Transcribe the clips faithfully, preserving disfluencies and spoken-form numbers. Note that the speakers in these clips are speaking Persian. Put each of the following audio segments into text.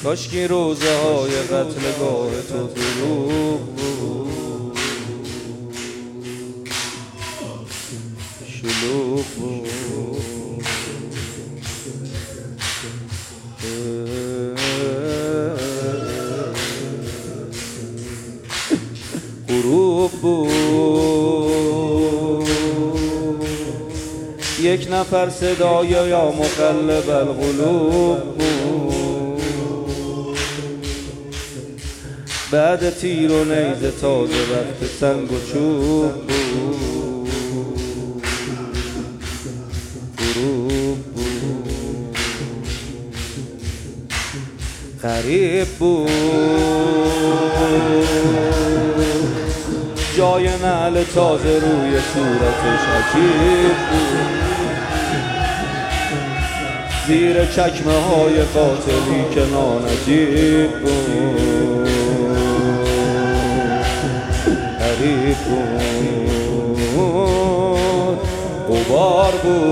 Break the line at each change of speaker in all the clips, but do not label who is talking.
کاشکی روزه های قتلگاه تو دروغ بود، شلوغ بود. غروب بود یک نفر صدای یا مقلب القلوب بود، بعد تیر و نیزه تازه وقت سنگ و چوب بود. غروب بود غریب بود جای نعل تازه روی صورتش عجیب بود، زیر چکمه های قاتلی که نانجیب بود. غریب بود غبار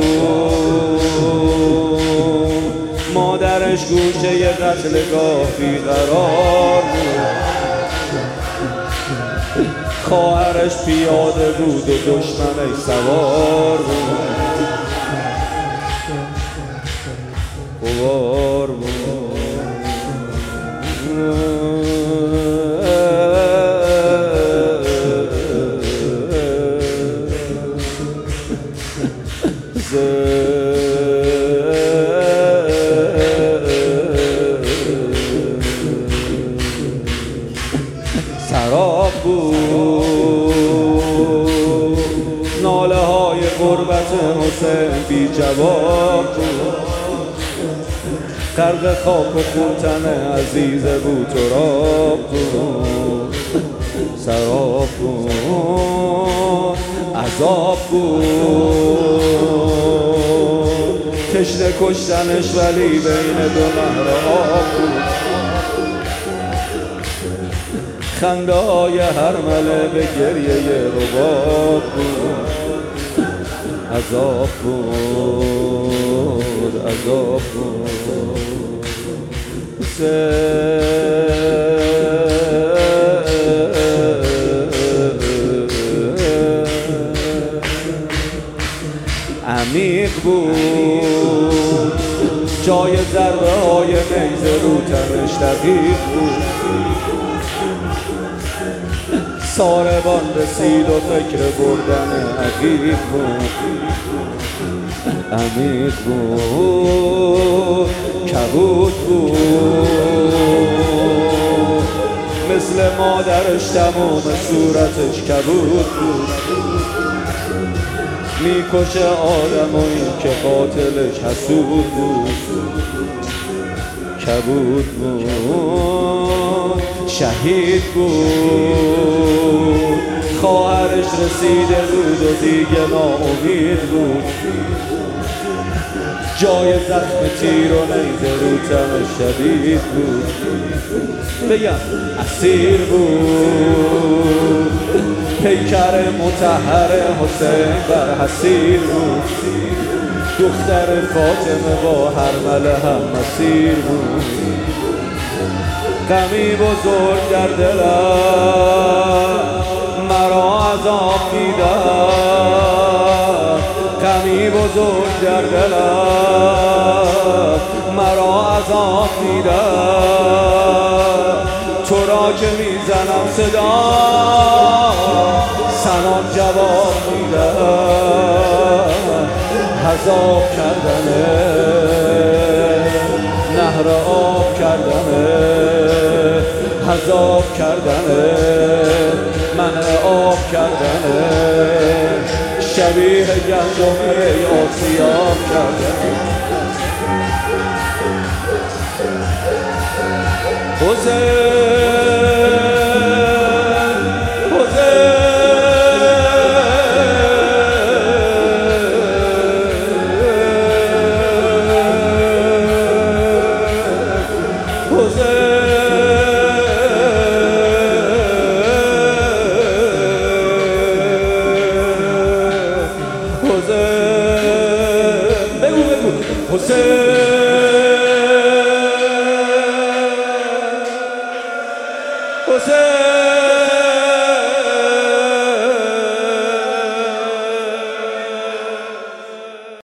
بود مادرش گوشه قتلگاه بیقرار بود، خواهرش پیاده بود و دشمنش سوار بود. غبار بود سراب بود ناله های غربت حسین بی جواب بود، غرق خاک و خونتن عزیز بود تراب بود. سراب بود عذاب بود تشنه کشتنش ولی بین دو نهر آب بود. خنده های هرمله به گریه رباب بود. عذاب بود عذاب بود عمیق بود جای ضربه های نیزه رو تنش دقیق بود. ساربان رسید و فکر بردن عقیق بود. عمیق بود کبود بود مثل مادرش تمام صورتش کبود بود. میکشه آدم و این که قاتلش حسود بود. کبود بود شهید بود خواهرش رسیده بود و دیگه ناامید بود. جای زخم تیر و نیزه رو تنش شدید بود. بگم اسیر بود پیکر مطهر حسین بر حسیر بود. دختر فاطمه با هرمله هم مسیر بود. غمی بزرگ در دلم مرا عذاب میدم. غمی بزرگ در دلم مرا عذاب میدم. تو را که میزنم صدا سلام جواب میدم. عذاب کردنه نهر آب کردنه عذاب کردنه منع آب کردنه شبیه گندمی آسیاب کردنه. حسین برسه.